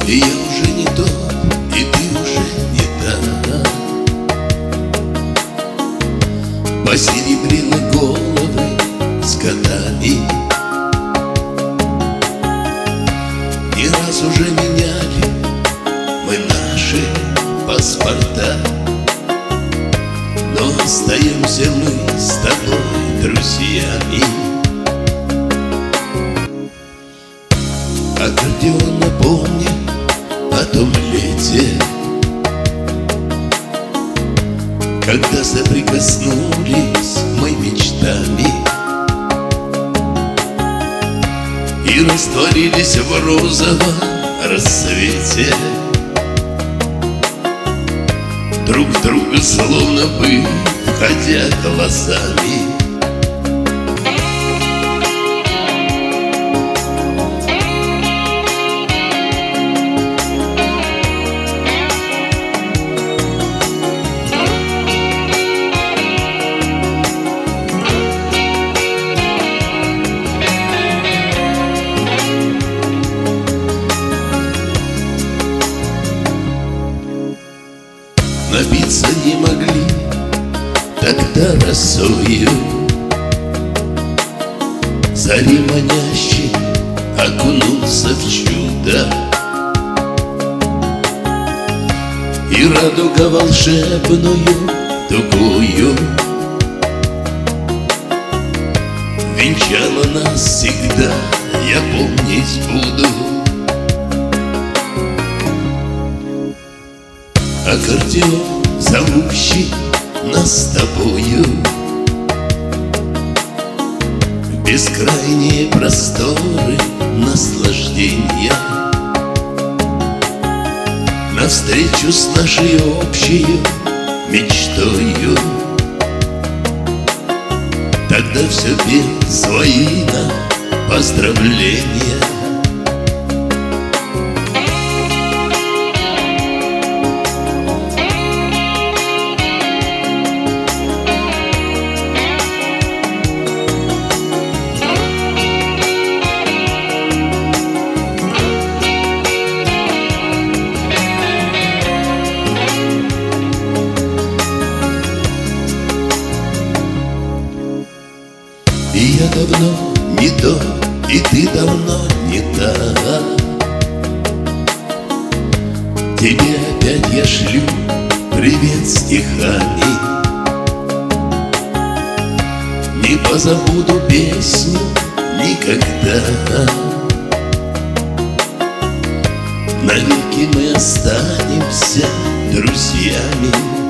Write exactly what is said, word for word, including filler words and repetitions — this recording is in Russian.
И я уже не тот, и ты уже не та. Посеребрила головы с годами, не раз уже меняли мы наши паспорта, но остаемся мы с тобой друзьями. Аккордеон напомни о том лете, когда соприкоснулись мы мечтами и растворились в розовом рассвете, друг в друга словно бы входя глазами. Напиться не могли тогда росою, зари манящий окунулся в чудо, и радуга волшебную тугую венчала нас всегда, я помнить буду. Аккордеон, зовущий нас с тобою в бескрайние просторы наслаждения, навстречу с нашей общей мечтою. Тогда все пел свои нам поздравления. И я давно не то, и ты давно не та. Тебе опять я шлю привет стихами, не позабуду песню никогда. Навеки мы останемся друзьями.